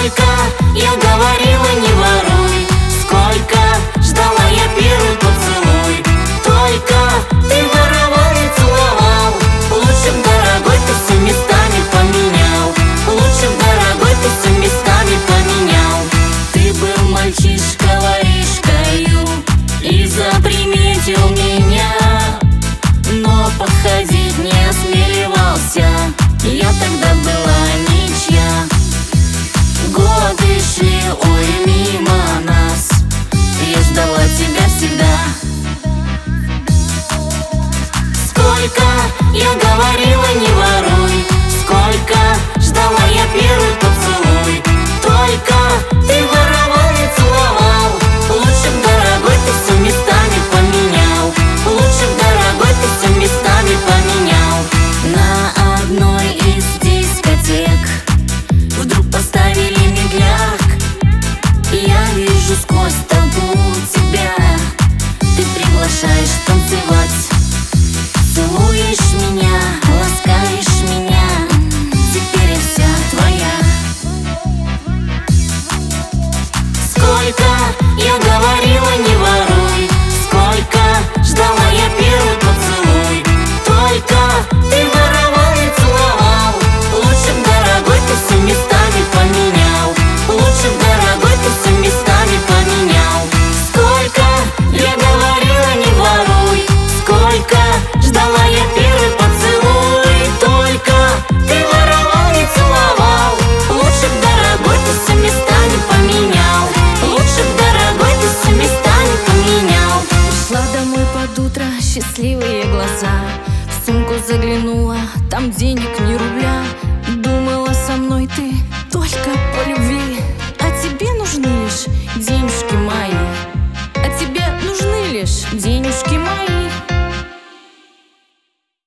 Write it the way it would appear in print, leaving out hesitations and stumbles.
Сколько я говорила, не воруй, сколько ждала я первый поцелуй. Только ты воровал и целовал. Лучше б, дорогой, ты все местами поменял. Лучше б, дорогой, ты все местами поменял. Ты был мальчишка воришкою и заприметил меня, но подходить не осмеливался. Я тогда была ничья. Годы шли, ой, мимо нас. Я ждала тебя всегда. Сколько я говорила, не воруй, сколько ждала я первый поцелуй. Только ты воровал и целовал. Лучше б, дорогой, ты все местами поменял. Лучше б, дорогой, ты все местами поменял. На одной из дискотек вдруг поставили медляк. Я вижу сквозь толпу тебя. Ты приглашаешь танцевать, целуешь меня, ласкаешь меня. Теперь я вся твоя. Сколько я говорила, не воруй, сколько ждала я первый поцелуй. Только ты воровал и целовал. Лучше б, дорогой, ты все местами поменял. Лучше б, дорогой, ты все местами поменял. Сколько я говорила, не воруй, сколько ждала я первый поцелуй. Только ты воровал и целовал. Лучше б, дорогой, ты все местами поменял. Лучше б, дорогой, ты все местами поменял. Пришла домой под утро, счастливые глаза. В сумку заглянула, там денег ни рубля. Думала, со мной ты только по любви.